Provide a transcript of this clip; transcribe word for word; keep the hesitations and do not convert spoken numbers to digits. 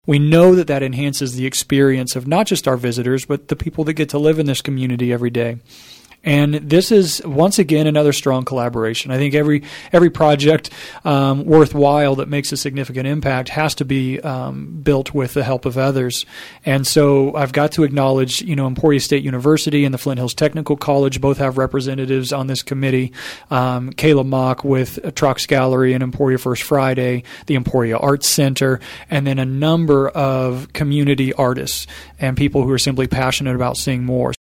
we know that that enhances the experience of not just our visitors, but the people that get to live in this community every day. And this is, once again, another strong collaboration. I think every every project um, worthwhile that makes a significant impact has to be um, built with the help of others. And so I've got to acknowledge, you know, Emporia State University and the Flint Hills Technical College both have representatives on this committee. Um, Kayla Mock with Trox Gallery and Emporia First Friday, the Emporia Arts Center, and then a number of community artists and people who are simply passionate about seeing more.